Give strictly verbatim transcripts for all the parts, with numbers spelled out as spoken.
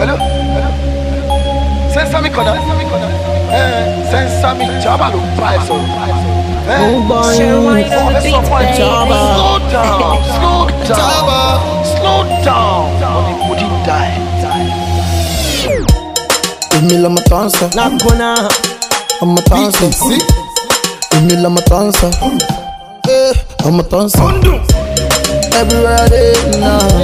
hello, hello. Sense me corner, eh? Sense me jabba lo price so. Oh boy, Slow down, slow down, slow down. Money wouldn't die. Emile Matanza, not gonna. I'm a dancer. Emile Matanza, eh, I'm a dancer. Everywhere I did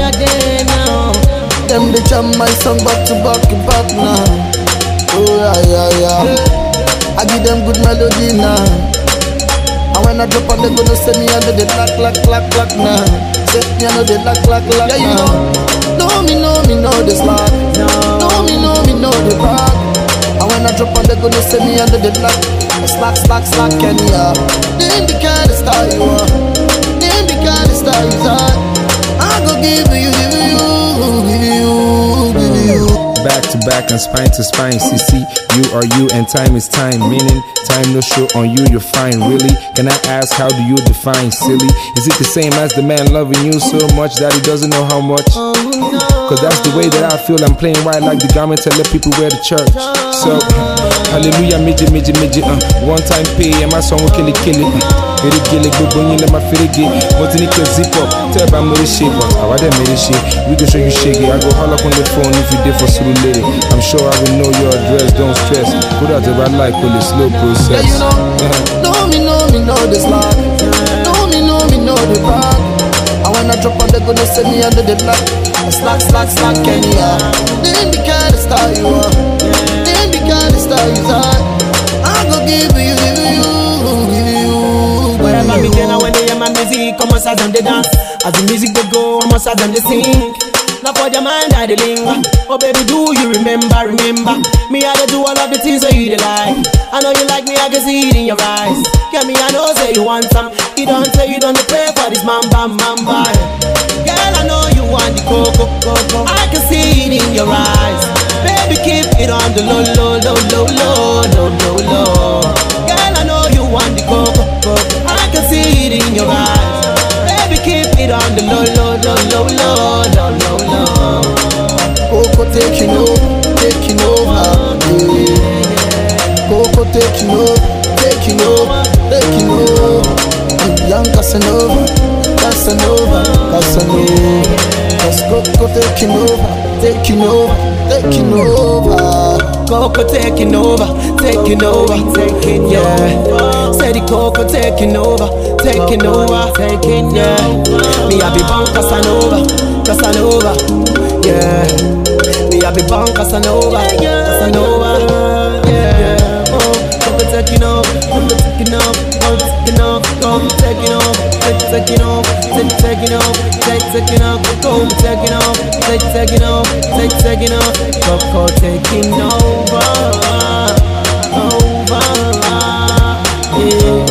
now, them they jam my song back to back to back now. Oh yeah yeah yeah, I give them good melody now. And when I drop on they gonna say me under the clack clack clack clack now. Say me under the clack clack clack. Yeah you know, know me know me know this lag. Know me know me know the rock. And when I drop on they gonna say me under the clack. Slack slack slack and yeah. Name the kind of style you are. Name the kind of style you are. I go give you give you give you give you. Back to back and spine to spine, C C, you are you and time is time. Meaning, time no show on you, you're fine, really. Can I ask, how do you define silly? Is it the same as the man loving you so much that he doesn't know how much? Cause that's the way that I feel, I'm playing white like the garment to let people wear the church. So, hallelujah, midget, midget, midget, uh, one time pay, and my song will kill it, kill it. Uh, it kill it, good bunny, let my fit get. What in it can zip up, tell about me this shit, but I want them this shit. We can show you shake it, I go holler up on the phone if you did for Sulu Lady. I'm sure I will know your address, don't stress. Put out the right like with the slow process. Yeah, you know, yeah. know me, know me, know this lag. Know me, know me, know the bag. And when I drop on, they gonna send me under the black. Slack, slack, slack, Kenya. Name the kind of style you are. Name the kind of style you are. I go give you, give you, give you. Wherever me then, when they hear my music, come on, them they dance. As the music they go, I'm on them they sing. Now for your mind I the linger. Oh baby, do you remember, remember? Me I do all of the things that you like. I know you like me, I can see it in your eyes. Get me, I know say you want some. You don't say you don't pray for this mamba, mamba. Girl, I know you want the coco, coco. I can see it in your eyes. Baby, keep it on the low, low, low, low, low, low, low, low. Girl, I know you want the coco, coco. I can see it in your eyes. Baby, keep it on the low, low, low, low, low, low, low, low. Coco taking over, taking over, yeah. Coco taking over, taking over, taking over. Young Casanova, Casanova, Casanova. Cause Coco taking over, taking over, taking over. Coco taking over, taking over, taking, yeah. Steady Coco taking over, taking over, taking, yeah. Me I be born Casanova, Casanova, yeah. Me I be born Casanova, Casanova, yeah. Oh, Coco taking over, Coco taking over, Coco taking over, Coco taking over, taking over, taking over, taking over, Coco taking over, taking over, taking over, Coco taking over, over, yeah.